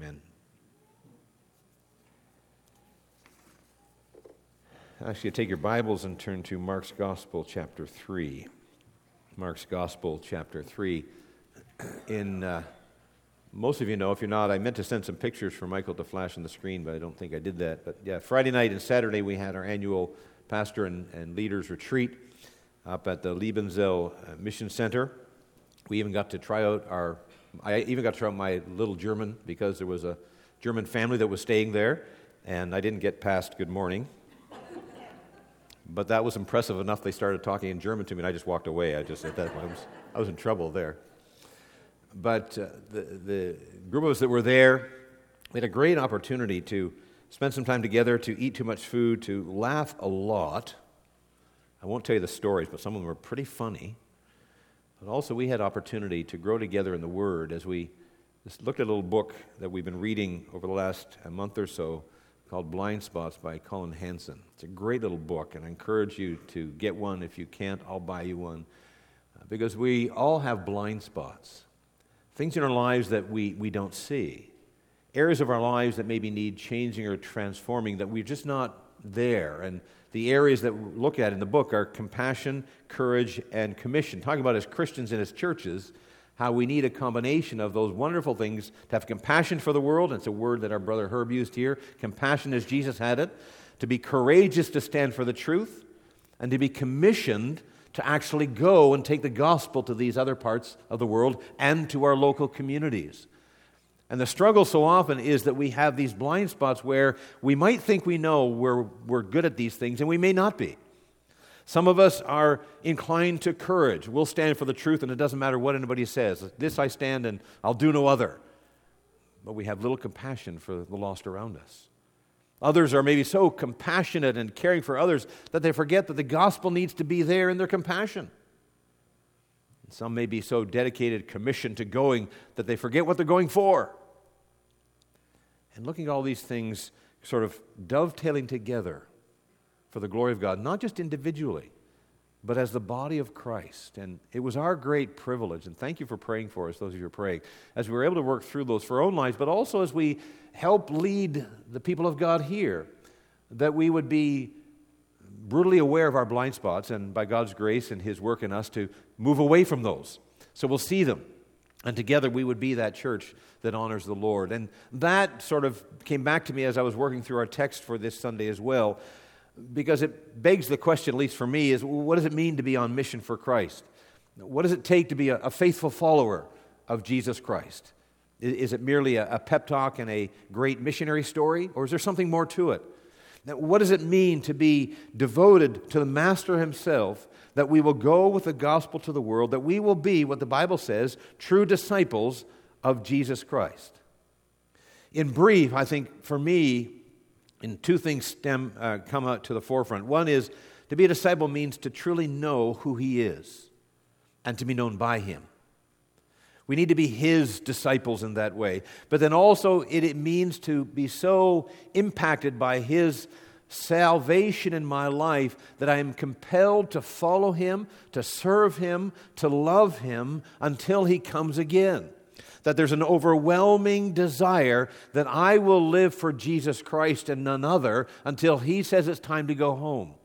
Amen. Actually, take your Bibles and turn to Mark's Gospel, chapter 3. Mark's Gospel, chapter 3. Most of you know, if you're not, I meant to send some pictures for Michael to flash on the screen, but I don't think I did that. But yeah, Friday night and Saturday we had our annual pastor and leaders retreat up at the Liebenzell Mission Center. We even got to try out I even got to try out my little German, because there was a German family that was staying there, and I didn't get past good morning. But that was impressive enough. They started talking in German to me, and I just walked away. I just said that I was in trouble there. But the group of us that were there, we had a great opportunity to spend some time together, to eat too much food, to laugh a lot. I won't tell you the stories, but some of them were pretty funny. But also we had opportunity to grow together in the Word as we just looked at a little book that we've been reading over the last month or so called Blind Spots by Colin Hansen. It's a great little book, and I encourage you to get one. If you can't, I'll buy you one. Because we all have blind spots. Things in our lives that we don't see. Areas of our lives that maybe need changing or transforming, that we're just not there. And the areas that we look at in the book are compassion, courage, and commission. Talking about as Christians and as churches, how we need a combination of those wonderful things to have compassion for the world. And it's a word that our brother Herb used here. Compassion as Jesus had it. To be courageous to stand for the truth. And to be commissioned to actually go and take the gospel to these other parts of the world and to our local communities. And the struggle so often is that we have these blind spots where we might think we know we're good at these things, and we may not be. Some of us are inclined to courage. We'll stand for the truth, and it doesn't matter what anybody says. This I stand, and I'll do no other. But we have little compassion for the lost around us. Others are maybe so compassionate and caring for others that they forget that the gospel needs to be there in their compassion. And some may be so dedicated, commissioned to going that they forget what they're going for. And looking at all these things sort of dovetailing together for the glory of God, not just individually, but as the body of Christ. And it was our great privilege, and thank you for praying for us, those of you who are praying, as we were able to work through those for our own lives, but also as we help lead the people of God here, that we would be brutally aware of our blind spots, and by God's grace and His work in us to move away from those. So we'll see them, and together we would be that church that honors the Lord. And that sort of came back to me as I was working through our text for this Sunday as well, because it begs the question, at least for me, is what does it mean to be on mission for Christ? What does it take to be a faithful follower of Jesus Christ? Is it merely a pep talk and a great missionary story, or is there something more to it? Now, what does it mean to be devoted to the Master Himself, that we will go with the gospel to the world, that we will be, what the Bible says, true disciples of Jesus Christ? In brief, I think for me, and two things come out to the forefront. One is, to be a disciple means to truly know who He is and to be known by Him. We need to be His disciples in that way. But then also it means to be so impacted by His salvation in my life that I am compelled to follow Him, to serve Him, to love Him until He comes again. That there's an overwhelming desire that I will live for Jesus Christ and none other until He says it's time to go home.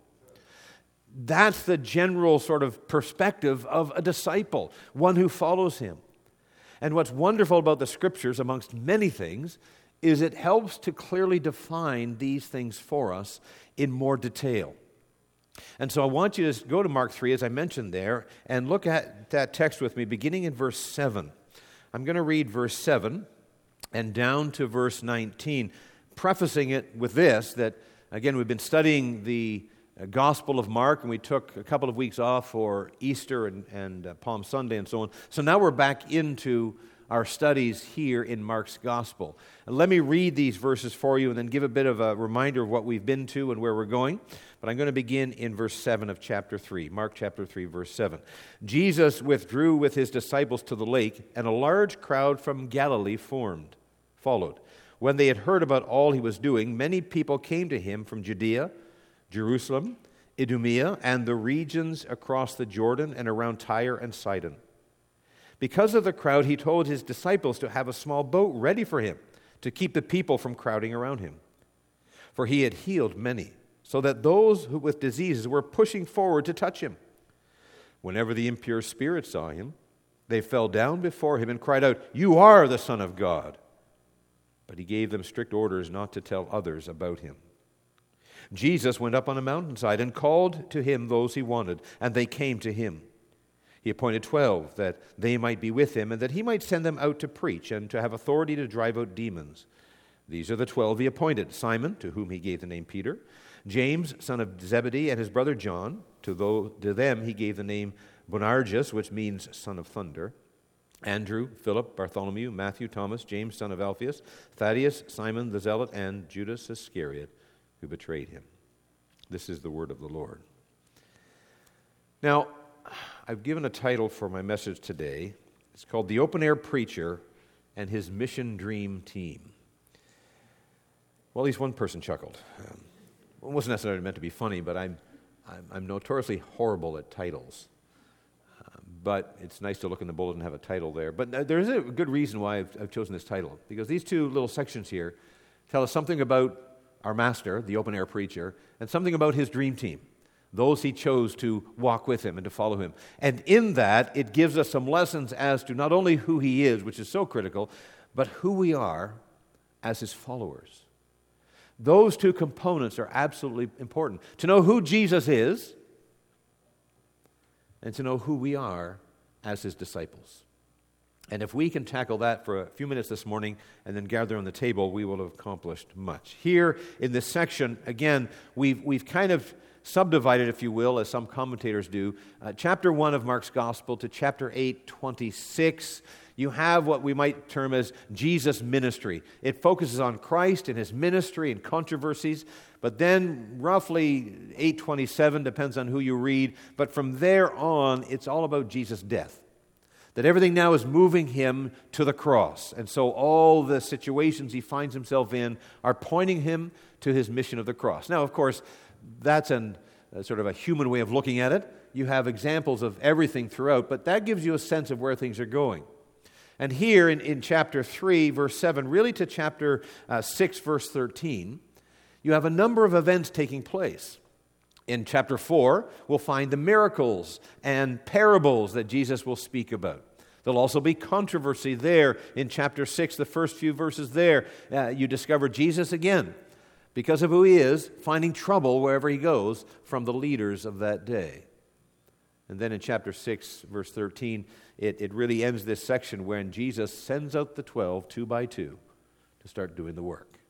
That's the general sort of perspective of a disciple, one who follows Him. And what's wonderful about the Scriptures, amongst many things, is it helps to clearly define these things for us in more detail. And so I want you to go to Mark 3, as I mentioned there, and look at that text with me, beginning in verse 7. I'm going to read verse 7 and down to verse 19, prefacing it with this, that, again, we've been studying the Gospel of Mark, and we took a couple of weeks off for Easter and Palm Sunday and so on. So now we're back into our studies here in Mark's Gospel. And let me read these verses for you and then give a bit of a reminder of what we've been to and where we're going. But I'm going to begin in verse 7 of chapter 3, Mark chapter 3, verse 7. Jesus withdrew with His disciples to the lake, and a large crowd from Galilee followed. When they had heard about all He was doing, many people came to Him from Judea, Jerusalem, Idumea, and the regions across the Jordan and around Tyre and Sidon. Because of the crowd, He told His disciples to have a small boat ready for Him to keep the people from crowding around him. For he had healed many, so that those who with diseases were pushing forward to touch him. Whenever the impure spirits saw him, they fell down before him and cried out, "You are the Son of God." But he gave them strict orders not to tell others about him. Jesus went up on a mountainside and called to him those he wanted, and they came to him. He appointed 12 that they might be with him and that he might send them out to preach and to have authority to drive out demons. These are the 12 he appointed: Simon, to whom he gave the name Peter, James, son of Zebedee, and his brother John. To them he gave the name Boanerges, which means son of thunder. Andrew, Philip, Bartholomew, Matthew, Thomas, James, son of Alphaeus, Thaddeus, Simon the Zealot, and Judas Iscariot, who betrayed him. This is the word of the Lord. Now, I've given a title for my message today. It's called The Open Air Preacher and His Mission Dream Team. Well, at least one person chuckled. It wasn't necessarily meant to be funny, but I'm notoriously horrible at titles. But it's nice to look in the bulletin and have a title there. But there is a good reason why I've chosen this title, because these two little sections here tell us something about our master, the open-air preacher, and something about his dream team, those he chose to walk with him and to follow him. And in that, it gives us some lessons as to not only who he is, which is so critical, but who we are as his followers. Those two components are absolutely important. To know who Jesus is and to know who we are as his disciples. And if we can tackle that for a few minutes this morning and then gather on the table, we will have accomplished much. Here in this section, again, we've kind of subdivided, if you will, as some commentators do, chapter 1 of Mark's Gospel to chapter 8:26. You have what we might term as Jesus' ministry. It focuses on Christ and his ministry and controversies, but then roughly 8:27, depends on who you read, but from there on, it's all about Jesus' death. That everything now is moving him to the cross. And so all the situations he finds himself in are pointing him to his mission of the cross. Now, of course, that's sort of a human way of looking at it. You have examples of everything throughout, but that gives you a sense of where things are going. And here in chapter 3, verse 7, really to chapter 6, verse 13, you have a number of events taking place. In chapter 4, we'll find the miracles and parables that Jesus will speak about. There'll also be controversy there. In chapter 6, the first few verses there, you discover Jesus again, because of who he is, finding trouble wherever he goes from the leaders of that day. And then in chapter 6, verse 13, it really ends this section when Jesus sends out the 12, 2 by 2, to start doing the work.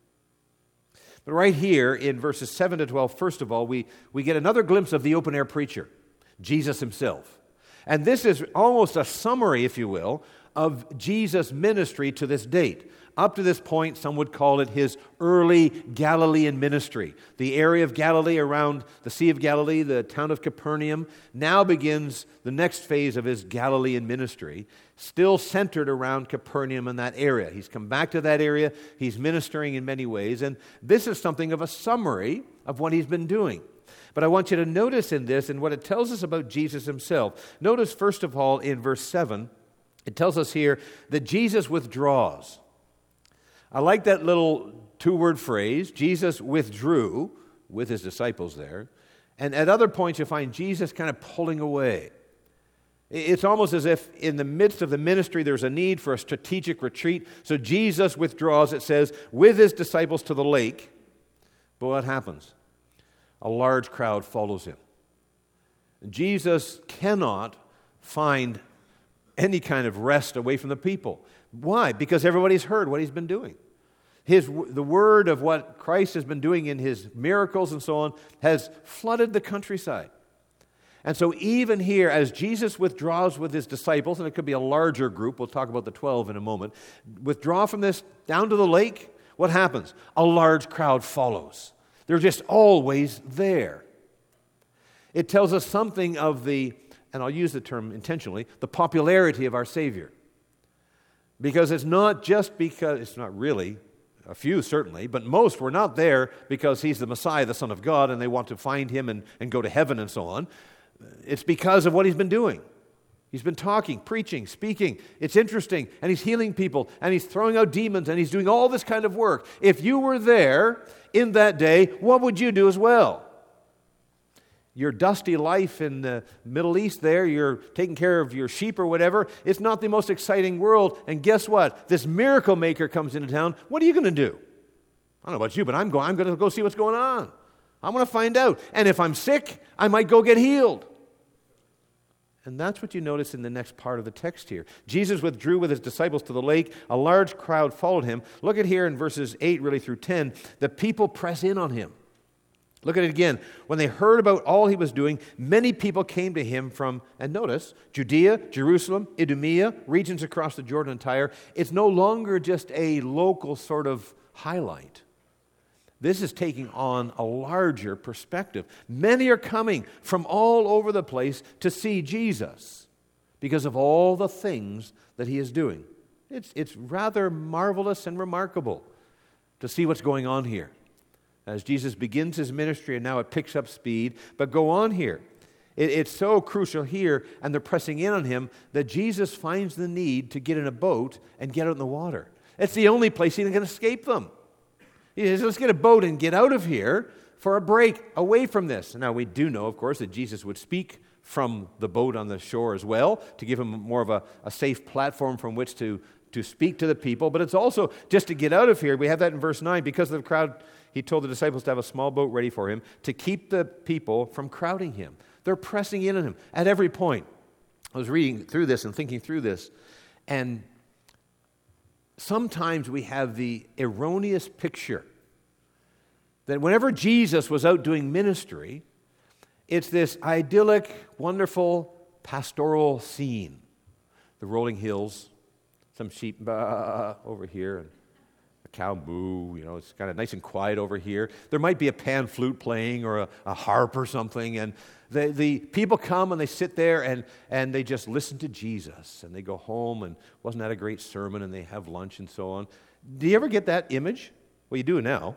But right here in verses 7 to 12, first of all, we get another glimpse of the open-air preacher, Jesus himself. And this is almost a summary, if you will, of Jesus' ministry to this date. Up to this point, some would call it his early Galilean ministry. The area of Galilee around the Sea of Galilee, the town of Capernaum, now begins the next phase of his Galilean ministry, still centered around Capernaum and that area. He's come back to that area. He's ministering in many ways, and this is something of a summary of what he's been doing. But I want you to notice in this and what it tells us about Jesus himself. Notice, first of all, in verse 7, it tells us here that Jesus withdraws. I like that little two-word phrase, Jesus withdrew with his disciples there. And at other points you find Jesus kind of pulling away. It's almost as if in the midst of the ministry there's a need for a strategic retreat. So Jesus withdraws, it says, with his disciples to the lake. But what happens? A large crowd follows him. Jesus cannot find any kind of rest away from the people. Why? Because everybody's heard what he's been doing. The word of what Christ has been doing in his miracles and so on has flooded the countryside. And so even here, as Jesus withdraws with his disciples, and it could be a larger group, we'll talk about the 12 in a moment, withdraw from this down to the lake, what happens? A large crowd follows. They're just always there. It tells us something of the, and I'll use the term intentionally, the popularity of our Savior. Because it's not just because, it's not really, a few certainly, but most were not there because he's the Messiah, the Son of God, and they want to find him and go to heaven and so on. It's because of what he's been doing. He's been talking, preaching, speaking. It's interesting. And he's healing people. And he's throwing out demons. And he's doing all this kind of work. If you were there in that day, what would you do as well? Your dusty life in the Middle East there, you're taking care of your sheep or whatever. It's not the most exciting world. And guess what? This miracle maker comes into town. What are you going to do? I don't know about you, but I'm going to go see what's going on. I want to find out. And if I'm sick, I might go get healed. And that's what you notice in the next part of the text here. Jesus withdrew with his disciples to the lake. A large crowd followed him. Look at here in verses 8 really through 10. The people press in on him. Look at it again. When they heard about all he was doing, many people came to him from, and notice, Judea, Jerusalem, Idumea, regions across the Jordan and Tyre. It's no longer just a local sort of highlight. This is taking on a larger perspective. Many are coming from all over the place to see Jesus because of all the things that he is doing. It's rather marvelous and remarkable to see what's going on here as Jesus begins his ministry, and now it picks up speed. But go on here. It's so crucial here, and they're pressing in on him, that Jesus finds the need to get in a boat and get out in the water. It's the only place he can escape them. He says, let's get a boat and get out of here for a break away from this. Now, we do know, of course, that Jesus would speak from the boat on the shore as well to give him more of a safe platform from which to speak to the people. But it's also just to get out of here. We have that in verse 9. Because of the crowd, he told the disciples to have a small boat ready for him to keep the people from crowding him. They're pressing in on him at every point. I was reading through this and thinking through this, and sometimes we have the erroneous picture that whenever Jesus was out doing ministry, it's this idyllic, wonderful pastoral scene. The rolling hills, some sheep over here, and a cow moo, it's kind of nice and quiet over here. There might be a pan flute playing or a harp or something, and the people come and they sit there and they just listen to Jesus, and they go home, and wasn't that a great sermon, and they have lunch and so on. Do you ever get that image? Well, you do now.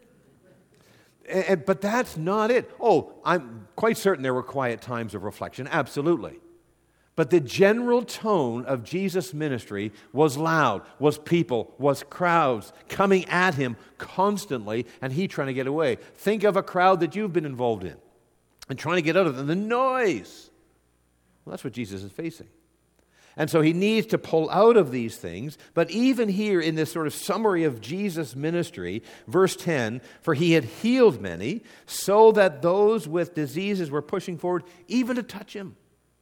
But that's not it. Oh, I'm quite certain there were quiet times of reflection, absolutely. But the general tone of Jesus' ministry was loud, was people, was crowds coming at him constantly, and he trying to get away. Think of a crowd that you've been involved in and trying to get out of them, the noise. Well, that's what Jesus is facing. And so he needs to pull out of these things. But even here in this sort of summary of Jesus' ministry, verse 10, for he had healed many, so that those with diseases were pushing forward even to touch him.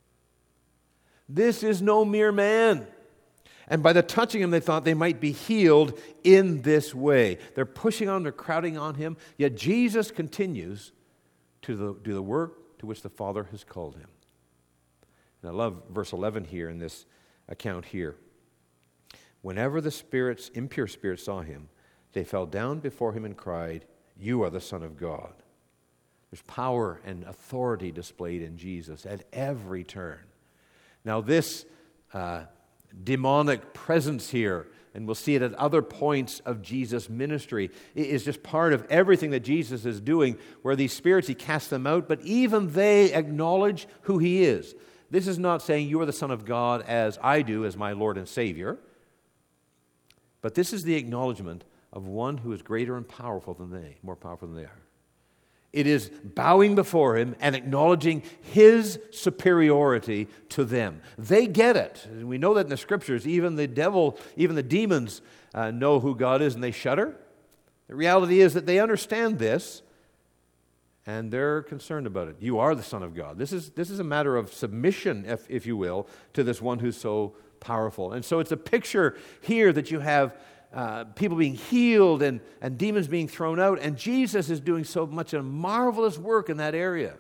This is no mere man. And by the touching him, they thought they might be healed in this way. They're pushing on, they're crowding on him, yet Jesus continues to do the work to which the Father has called him. And I love verse 11 here in this account here. Whenever the impure spirits saw him, they fell down before him and cried, "You are the Son of God." There's power and authority displayed in Jesus at every turn. Now this demonic presence here, and we'll see it at other points of Jesus' ministry, is just part of everything that Jesus is doing, where these spirits, he casts them out, but even they acknowledge who he is. This is not saying you are the Son of God as I do, as my Lord and Savior. But this is the acknowledgement of one who is greater and powerful than they, more powerful than they are. It is bowing before him and acknowledging his superiority to them. They get it. And we know that in the Scriptures, even the devil, even the demons know who God is and they shudder. The reality is that they understand this, and they're concerned about it. You are the Son of God. This is a matter of submission, if you will, to this one who's so powerful. And so it's a picture here that you have people being healed and demons being thrown out, and Jesus is doing so much a marvelous work in that area.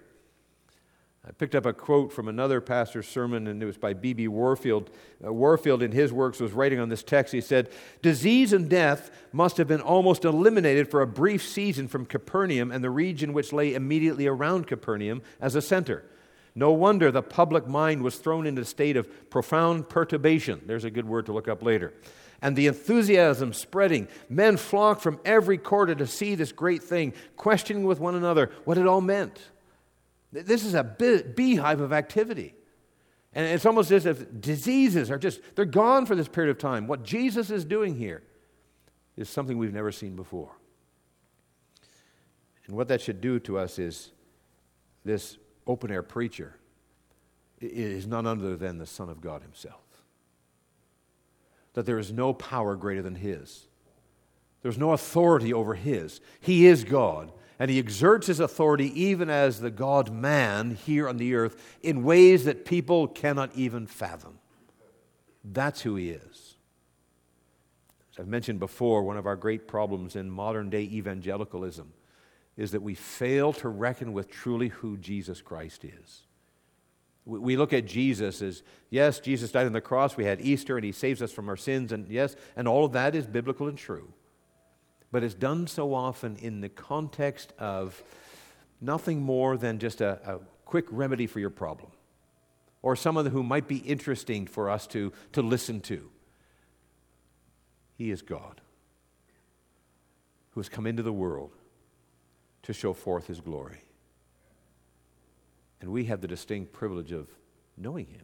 I picked up a quote from another pastor's sermon, and it was by B.B. Warfield. Warfield, in his works, was writing on this text. He said, "Disease and death must have been almost eliminated for a brief season from Capernaum and the region which lay immediately around Capernaum as a center. No wonder the public mind was thrown into a state of profound perturbation." There's a good word to look up later. "And the enthusiasm spreading. Men flocked from every quarter to see this great thing, questioning with one another what it all meant." This is a beehive of activity. And it's almost as if diseases are they're gone for this period of time. What Jesus is doing here is something we've never seen before. And what that should do to us is this open-air preacher is none other than the Son of God himself. That there is no power greater than his. There's no authority over his. He is God, and he exerts his authority even as the God-man here on the earth in ways that people cannot even fathom. That's who he is. As I've mentioned before, one of our great problems in modern-day evangelicalism is that we fail to reckon with truly who Jesus Christ is. We look at Jesus as, yes, Jesus died on the cross, we had Easter, and he saves us from our sins, and yes, and all of that is biblical and true. But it's done so often in the context of nothing more than just a quick remedy for your problem, or someone who might be interesting for us to listen to. He is God, who has come into the world to show forth his glory. And we have the distinct privilege of knowing him.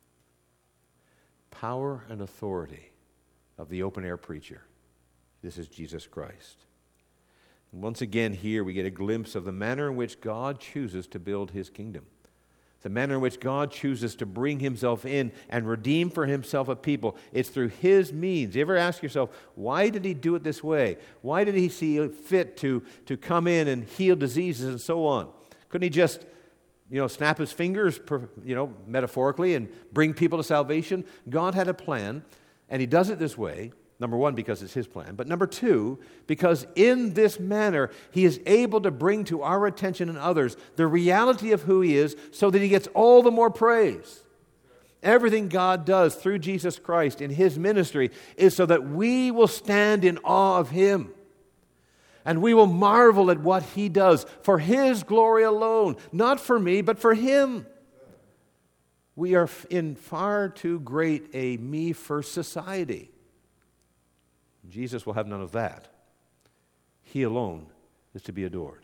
Power and authority of the open-air preacher. This is Jesus Christ. And once again here we get a glimpse of the manner in which God chooses to build his kingdom. The manner in which God chooses to bring himself in and redeem for himself a people. It's through his means. You ever ask yourself, why did he do it this way? Why did he see fit to come in and heal diseases and so on? Couldn't he just snap his fingers, metaphorically, and bring people to salvation? God had a plan, and he does it this way. Number one, because it's his plan. But number two, because in this manner, he is able to bring to our attention and others the reality of who he is so that he gets all the more praise. Everything God does through Jesus Christ in his ministry is so that we will stand in awe of him. And we will marvel at what he does for his glory alone. Not for me, but for him. We are in far too great a me-first society. Jesus will have none of that. He alone is to be adored.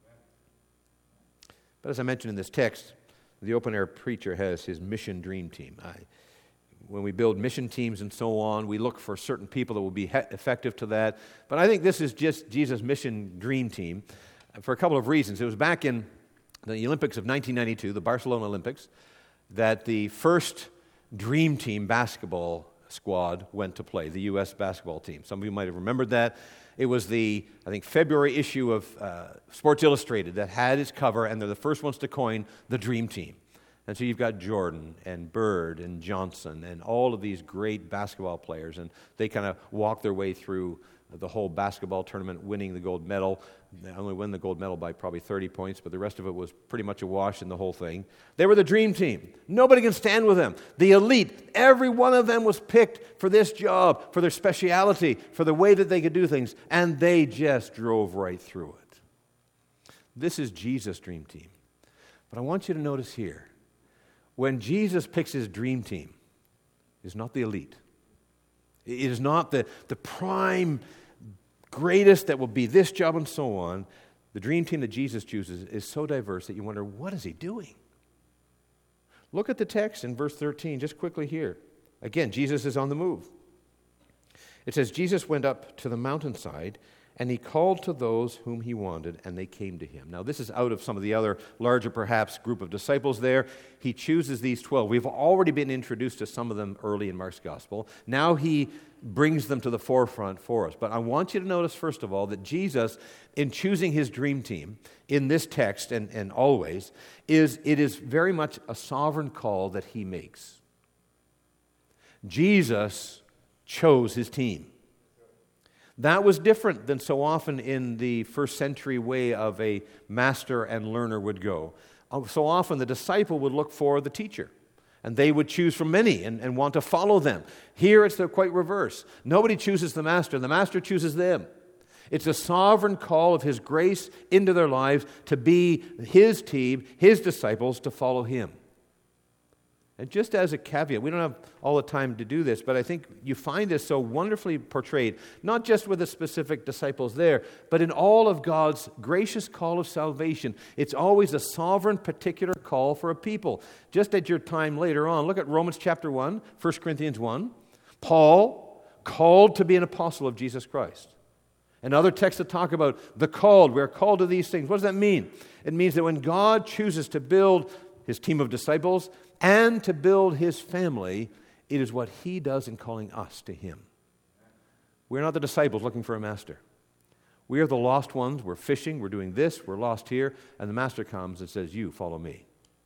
But as I mentioned in this text, the open-air preacher has his mission dream team. When we build mission teams and so on, we look for certain people that will be effective to that. But I think this is just Jesus' mission dream team for a couple of reasons. It was back in the Olympics of 1992, the Barcelona Olympics, that the first dream team basketball squad went to play, the U.S. basketball team. Some of you might have remembered that. It was the, February issue of Sports Illustrated that had its cover, and they're the first ones to coin the dream team. And so you've got Jordan and Bird and Johnson and all of these great basketball players, and they kind of walk their way through the whole basketball tournament, winning the gold medal. They only won the gold medal by probably 30 points, but the rest of it was pretty much a wash in the whole thing. They were the dream team. Nobody can stand with them. The elite, every one of them was picked for this job, for their speciality, for the way that they could do things, and they just drove right through it. This is Jesus' dream team. But I want you to notice here, when Jesus picks his dream team, it's not the elite. It is not the prime greatest that will be this job and so on. The dream team that Jesus chooses is so diverse that you wonder, what is he doing? Look at the text in verse 13, just quickly here. Again, Jesus is on the move. It says, Jesus went up to the mountainside, and he called to those whom he wanted, and they came to him. Now, this is out of some of the other larger, perhaps, group of disciples there. He chooses these 12. We've already been introduced to some of them early in Mark's gospel. Now he brings them to the forefront for us. But I want you to notice, first of all, that Jesus, in choosing his dream team, in this text and always, it is very much a sovereign call that he makes. Jesus chose his team. That was different than so often in the first century way of a master and learner would go. So often the disciple would look for the teacher, and they would choose from many and want to follow them. Here it's the quite reverse. Nobody chooses the master chooses them. It's a sovereign call of his grace into their lives to be his team, his disciples, to follow him. And just as a caveat, we don't have all the time to do this, but I think you find this so wonderfully portrayed, not just with the specific disciples there, but in all of God's gracious call of salvation. It's always a sovereign, particular call for a people. Just at your time later on, look at Romans chapter 1, 1 Corinthians 1. Paul, called to be an apostle of Jesus Christ. And other texts that talk about the called. We're called to these things. What does that mean? It means that when God chooses to build his team of disciples and to build his family, it is what he does in calling us to him. We're not the disciples looking for a master. We are the lost ones. We're fishing. We're doing this. We're lost here. And the master comes and says, you follow me.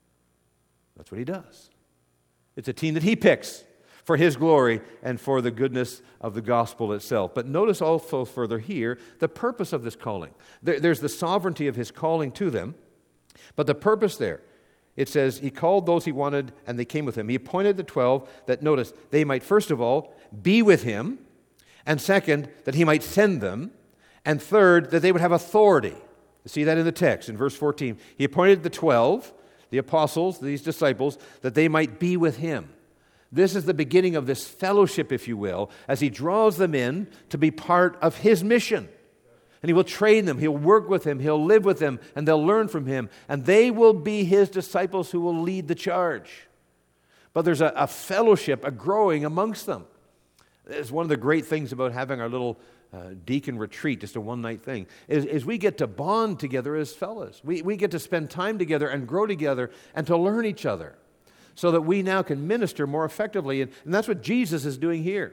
That's what he does. It's a team that he picks for his glory and for the goodness of the gospel itself. But notice also further here the purpose of this calling. There's the sovereignty of his calling to them, but the purpose there. It says, he called those he wanted, and they came with him. He appointed the 12 that, notice, they might, first of all, be with him, and second, that he might send them, and third, that they would have authority. You see that in the text, in verse 14. He appointed the 12, the apostles, these disciples, that they might be with him. This is the beginning of this fellowship, if you will, as he draws them in to be part of his mission. And he will train them, he'll work with them, he'll live with them, and they'll learn from him. And they will be his disciples who will lead the charge. But there's a fellowship, a growing amongst them. It's one of the great things about having our little deacon retreat, just a one-night thing, is we get to bond together as fellas. We get to spend time together and grow together and to learn each other so that we now can minister more effectively. And that's what Jesus is doing here.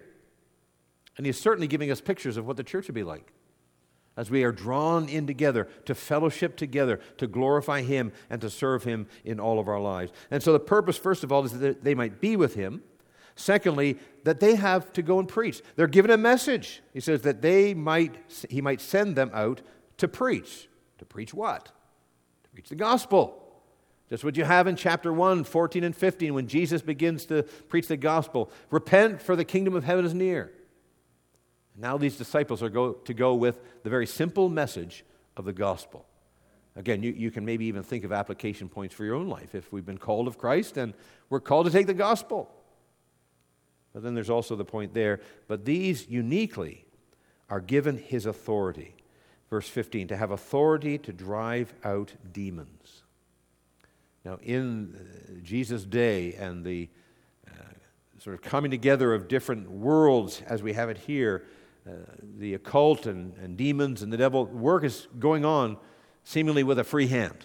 And he's certainly giving us pictures of what the church would be like, as we are drawn in together to fellowship together, to glorify him and to serve him in all of our lives. And so the purpose, first of all, is that they might be with him. Secondly, that they have to go and preach. They're given a message. He says that he might send them out to preach. To preach what? To preach the gospel. Just what you have in chapter 1, 14 and 15, when Jesus begins to preach the gospel. Repent, for the kingdom of heaven is near. Now these disciples are to go with the very simple message of the gospel. Again, you can maybe even think of application points for your own life. If we've been called of Christ, then we're called to take the gospel. But then there's also the point there, but these uniquely are given his authority. Verse 15, to have authority to drive out demons. Now in Jesus' day and the sort of coming together of different worlds as we have it here, the occult and demons and the devil, work is going on seemingly with a free hand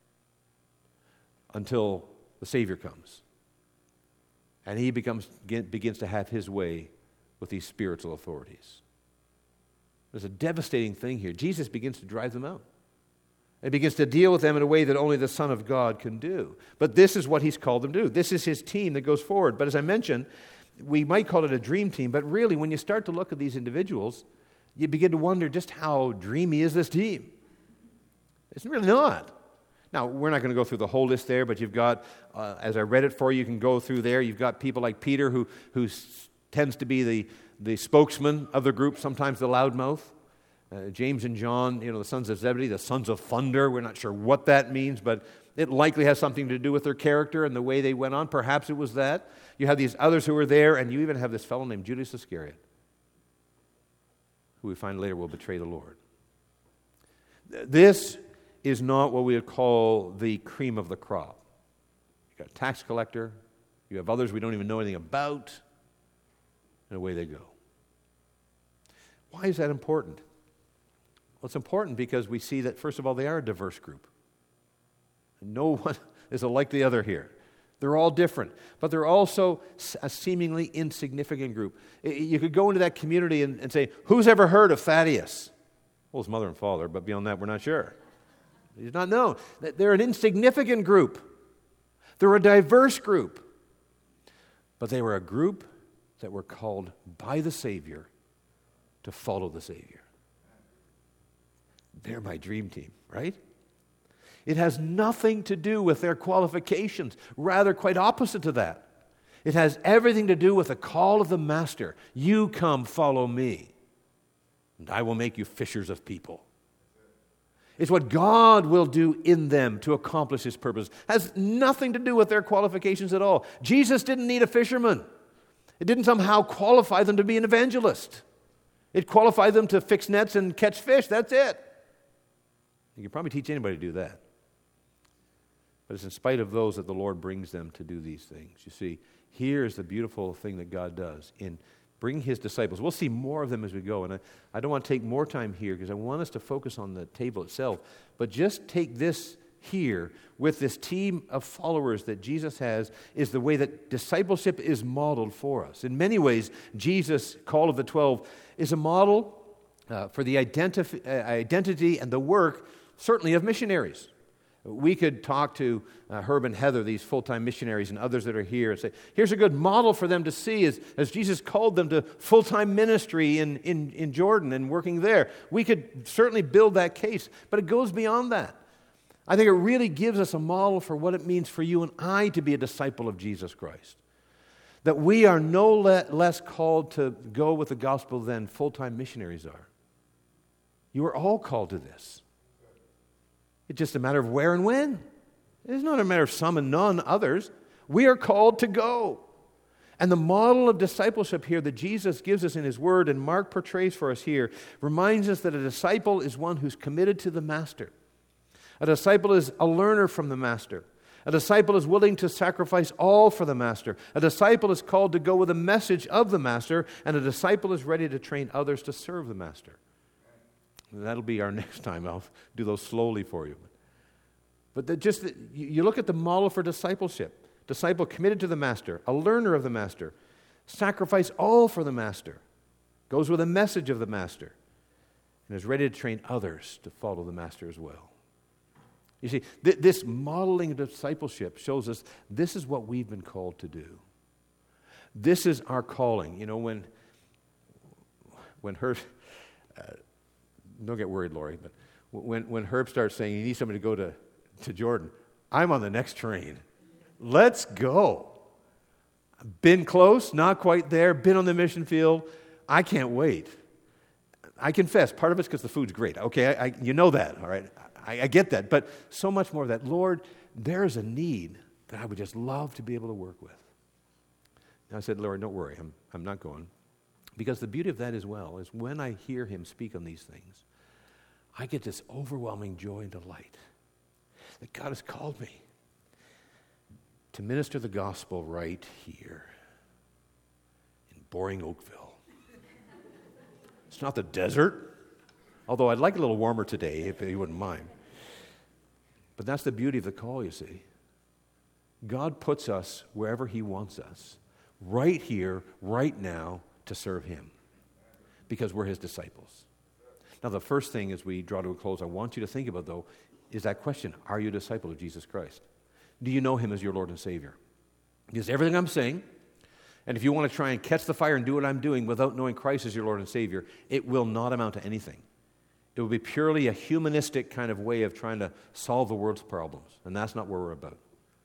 until the Savior comes. And he begins to have his way with these spiritual authorities. There's a devastating thing here. Jesus begins to drive them out. He begins to deal with them in a way that only the Son of God can do. But this is what he's called them to do. This is his team that goes forward. But as I mentioned, we might call it a dream team, but really when you start to look at these individuals, you begin to wonder just how dreamy is this team? It's really not. Now, we're not going to go through the whole list there, but you've got, as I read it for you, you can go through there. You've got people like Peter, who tends to be the spokesman of the group, sometimes the loudmouth. James and John, the sons of Zebedee, the sons of thunder. We're not sure what that means, but it likely has something to do with their character and the way they went on. Perhaps it was that. You have these others who were there, and you even have this fellow named Judas Iscariot, who we find later will betray the Lord. This is not what we would call the cream of the crop. You've got a tax collector. You have others we don't even know anything about. And away they go. Why is that important? Well, it's important because we see that, first of all, they are a diverse group. No one is alike the other here. They're all different, but they're also a seemingly insignificant group. You could go into that community and say, who's ever heard of Thaddeus? Well, his mother and father, but beyond that, we're not sure. He's not known. They're an insignificant group. They're a diverse group. But they were a group that were called by the Savior to follow the Savior. They're my dream team, right? It has nothing to do with their qualifications. Rather, quite opposite to that. It has everything to do with the call of the Master. You come, follow me, and I will make you fishers of people. It's what God will do in them to accomplish His purpose. It has nothing to do with their qualifications at all. Jesus didn't need a fisherman. It didn't somehow qualify them to be an evangelist. It qualified them to fix nets and catch fish. That's it. You can probably teach anybody to do that. But it's in spite of those that the Lord brings them to do these things. You see, here's the beautiful thing that God does in bringing His disciples. We'll see more of them as we go, and I don't want to take more time here because I want us to focus on the table itself, but just take this here with this team of followers that Jesus has is the way that discipleship is modeled for us. In many ways, Jesus' call of the 12 is a model for the identity and the work, certainly, of missionaries. We could talk to Herb and Heather, these full-time missionaries, and others that are here, and say, here's a good model for them to see as Jesus called them to full-time ministry in Jordan and working there. We could certainly build that case, but it goes beyond that. I think it really gives us a model for what it means for you and I to be a disciple of Jesus Christ. That we are no less called to go with the gospel than full-time missionaries are. You are all called to this. It's just a matter of where and when. It's not a matter of some and none others. We are called to go. And the model of discipleship here that Jesus gives us in His Word and Mark portrays for us here reminds us that a disciple is one who's committed to the Master. A disciple is a learner from the Master. A disciple is willing to sacrifice all for the Master. A disciple is called to go with the message of the Master, and a disciple is ready to train others to serve the Master. That'll be our next time. I'll do those slowly for you. But you look at the model for discipleship. Disciple committed to the Master, a learner of the Master, sacrifice all for the Master, goes with the message of the Master, and is ready to train others to follow the Master as well. You see, this modeling of discipleship shows us this is what we've been called to do. This is our calling. You know, when Herb, don't get worried, Lori, but when Herb starts saying he needs somebody to go to Jordan, I'm on the next train. Let's go. Been close, not quite there, been on the mission field. I can't wait. I confess, part of it's because the food's great. Okay, you know that, all right? I get that, but so much more of that. Lord, there is a need that I would just love to be able to work with. And I said, Lord, don't worry, I'm not going. Because the beauty of that as well is when I hear Him speak on these things, I get this overwhelming joy and delight that God has called me to minister the gospel right here in boring Oakville. It's not the desert. Although I'd like a little warmer today, if you wouldn't mind. But that's the beauty of the call, you see. God puts us wherever He wants us, right here, right now, to serve Him, because we're His disciples. Now, the first thing as we draw to a close, I want you to think about, though, is that question: are you a disciple of Jesus Christ? Do you know Him as your Lord and Savior? Because everything I'm saying, and if you want to try and catch the fire and do what I'm doing without knowing Christ as your Lord and Savior, it will not amount to anything. It will be purely a humanistic kind of way of trying to solve the world's problems, and that's not what we're about.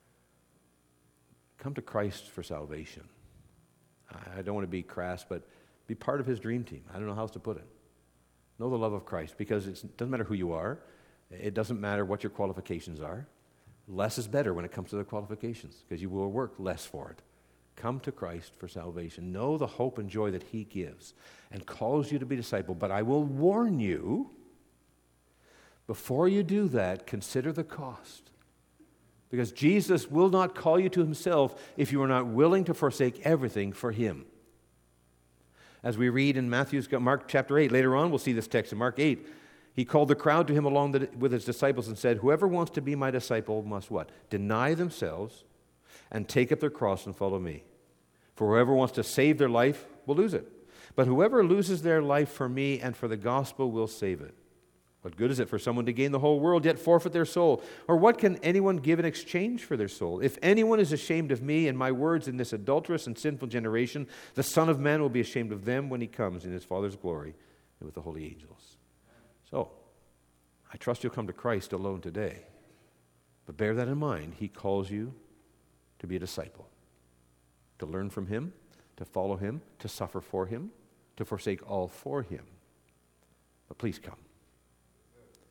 Come to Christ for salvation. I don't want to be crass, but be part of His dream team. I don't know how else to put it. Know the love of Christ, because it doesn't matter who you are. It doesn't matter what your qualifications are. Less is better when it comes to the qualifications, because you will work less for it. Come to Christ for salvation. Know the hope and joy that He gives and calls you to be a disciple. But I will warn you, before you do that, consider the cost. Because Jesus will not call you to Himself if you are not willing to forsake everything for Him. As we read in Mark chapter 8, later on we'll see this text in Mark 8. He called the crowd to Him along with His disciples and said, whoever wants to be my disciple must what? Deny themselves and take up their cross and follow me. For whoever wants to save their life will lose it. But whoever loses their life for me and for the gospel will save it. What good is it for someone to gain the whole world yet forfeit their soul? Or what can anyone give in exchange for their soul? If anyone is ashamed of me and my words in this adulterous and sinful generation, the Son of Man will be ashamed of them when He comes in His Father's glory and with the holy angels. So, I trust you'll come to Christ alone today. But bear that in mind. He calls you to be a disciple, to learn from Him, to follow Him, to suffer for Him, to forsake all for Him. But please come.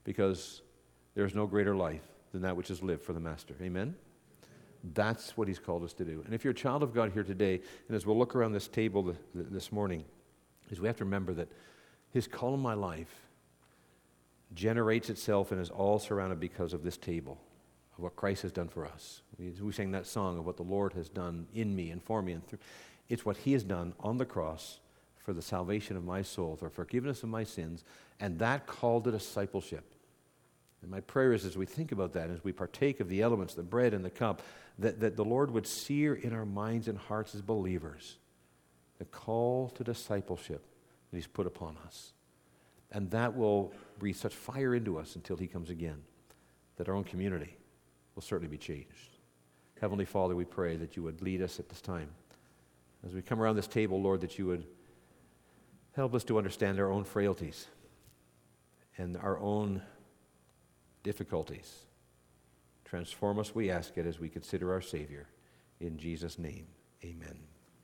because there's no greater life than that which is lived for the Master. Amen? That's what he's called us to do. And if you're a child of God here today, and as we'll look around this table this morning, is we have to remember that his call in my life generates itself and is all surrounded because of this table, of what Christ has done for us. We sang that song of what the Lord has done in me and for me and through. It's what he has done on the cross for the salvation of my soul, for forgiveness of my sins, and that called to discipleship. And my prayer is, as we think about that, as we partake of the elements, the bread and the cup, that the Lord would sear in our minds and hearts as believers the call to discipleship that he's put upon us. And that will breathe such fire into us until he comes again, that our own community will certainly be changed. Heavenly Father, we pray that you would lead us at this time. As we come around this table, Lord, that you would help us to understand our own frailties and our own difficulties. Transform us, we ask it, as we consider our Savior. In Jesus' name, amen.